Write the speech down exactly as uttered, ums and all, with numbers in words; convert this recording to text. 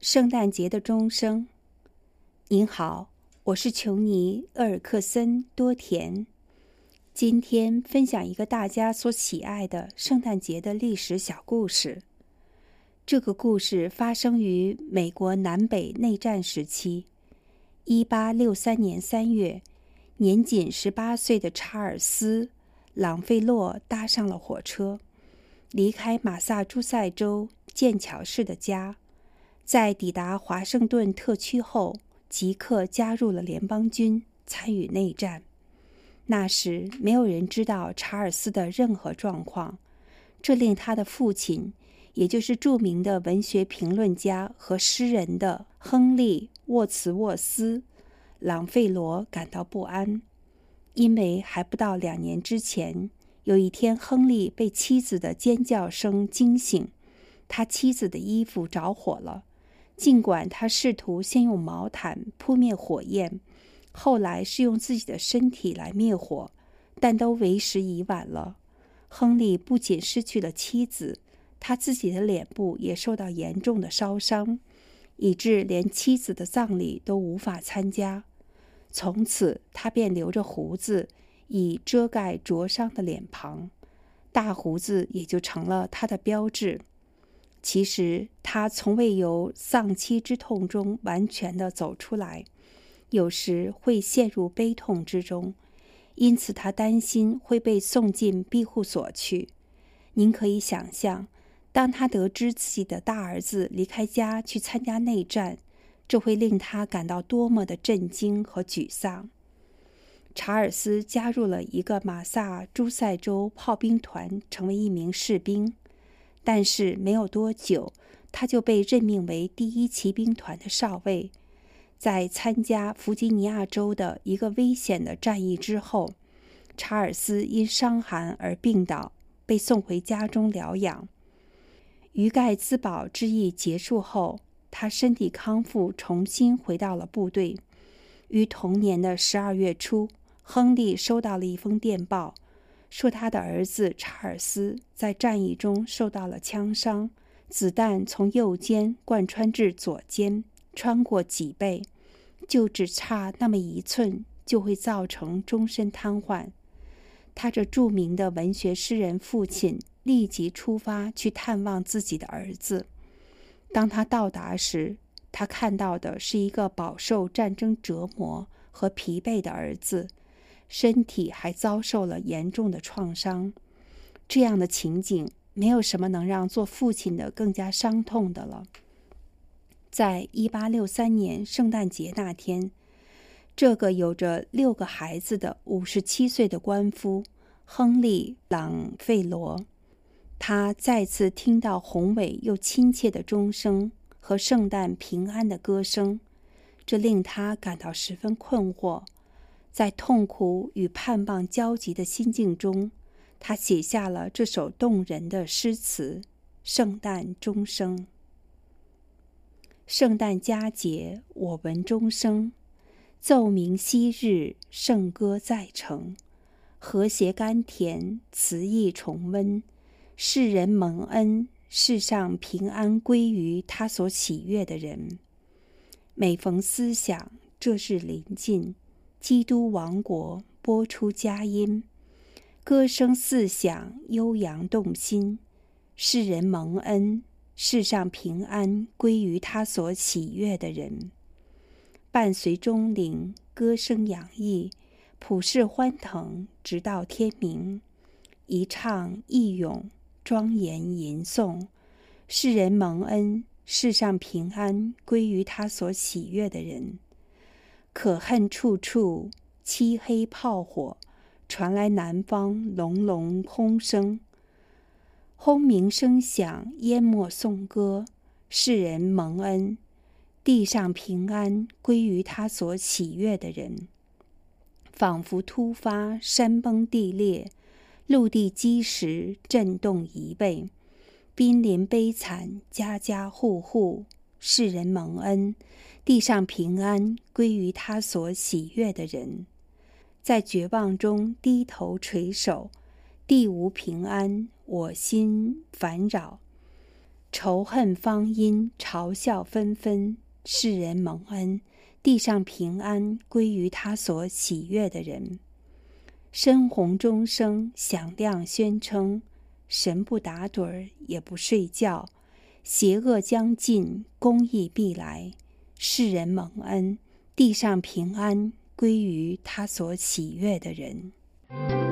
圣诞节的钟声。您好，我是琼尼·厄尔克森·多田。今天分享一个大家所喜爱的圣诞节的历史小故事。这个故事发生于美国南北内战时期。一八六三年三月，年仅十八岁的查尔斯·朗费洛搭上了火车，离开马萨诸塞州剑桥市的家。在抵达华盛顿特区后，即刻加入了联邦军，参与内战。那时没有人知道查尔斯的任何状况，这令他的父亲，也就是著名的文学评论家和诗人的亨利·沃茨沃斯·朗费罗感到不安，因为还不到两年之前，有一天亨利被妻子的尖叫声惊醒，他妻子的衣服着火了。尽管他试图先用毛毯扑灭火焰，后来是用自己的身体来灭火，但都为时已晚了。亨利不仅失去了妻子，他自己的脸部也受到严重的烧伤，以致连妻子的葬礼都无法参加。从此他便留着胡子，以遮盖灼伤的脸庞，大胡子也就成了他的标志。其实他从未由丧妻之痛中完全地走出来，有时会陷入悲痛之中，因此他担心会被送进庇护所去。您可以想象，当他得知自己的大儿子离开家去参加内战，这会令他感到多么的震惊和沮丧。查尔斯加入了一个马萨诸塞州炮兵团，成为一名士兵。但是没有多久，他就被任命为第一骑兵团的少尉。在参加弗吉尼亚州的一个危险的战役之后，查尔斯因伤寒而病倒，被送回家中疗养。鱼盖兹堡之役结束后，他身体康复，重新回到了部队。于同年的十二月初，亨利收到了一封电报，说他的儿子查尔斯在战役中受到了枪伤，子弹从右肩贯穿至左肩，穿过脊背，就只差那么一寸，就会造成终身瘫痪。他这著名的文学诗人父亲立即出发去探望自己的儿子。当他到达时，他看到的是一个饱受战争折磨和疲惫的儿子，身体还遭受了严重的创伤。这样的情景，没有什么能让做父亲的更加伤痛的了。在一八六三年圣诞节那天，这个有着六个孩子的五十七岁的官夫亨利·朗费罗，他再次听到宏伟又亲切的钟声和圣诞平安的歌声，这令他感到十分困惑。在痛苦与盼望交集的心境中，他写下了这首动人的诗词《圣诞钟声》。圣诞佳节，我闻钟声，奏鸣昔日，圣歌再成。和谐甘甜，词意重温，世人蒙恩，世上平安归于他所喜悦的人。每逢思想，这日临近，基督王国播出佳音，歌声四响，悠扬动心。世人蒙恩，世上平安归于他所喜悦的人。伴随钟铃，歌声洋溢，普世欢腾，直到天明。一唱一咏，庄严吟诵。世人蒙恩，世上平安归于他所喜悦的人。可恨处处，漆黑炮火，传来南方隆隆轰声。轰鸣声响，淹没颂歌，世人蒙恩，地上平安归于他所喜悦的人。仿佛突发，山崩地裂，陆地基石震动一倍，濒临悲惨，家家户户，世人蒙恩，地上平安归于他所喜悦的人。在绝望中低头垂首，地无平安，我心烦扰。 仇恨方因嘲笑纷纷，世人蒙恩，地上平安归于他所喜悦的人。深红钟声响亮宣称，神不打盹儿也不睡觉，邪恶将尽，公义必来，世人蒙恩，地上平安归于他所喜悦的人。